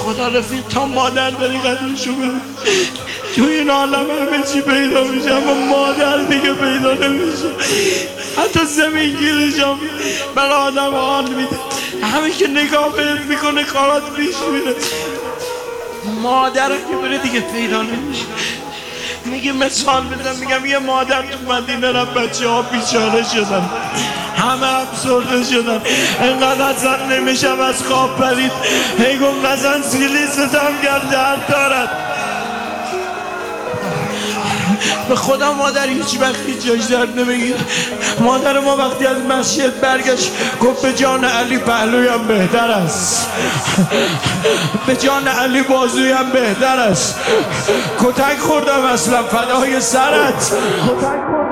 خدا رفیق تا مادر داری قدرشو بده. تو این عالم همه چی پیدا میشه اما مادر دیگه پیدا نمیشه. حتی زمین گیرشم برای آدم حال میده، همین که نگاه بهت میکنه کارات پیش میره. مادر که بره دیگه پیدا نمیشه. میگه مثال بزن، میگم یه مادر تو مدینه رفت، بچه ها بیچاره شدن، همه افسرده شدن، انقدر زن نمیشم از خواب پرید، هی گفت نزن سیلی ستم کرد درد دارد. به خدا مادر هیچ وقت هیچ جاش درد نمیگیره. مادر ما وقتی از مسجد برگشت گفت به جان علی پهلویم بهتر است، به جان علی بازویم بهتر است، کتک خوردم اصلا فدای سرت.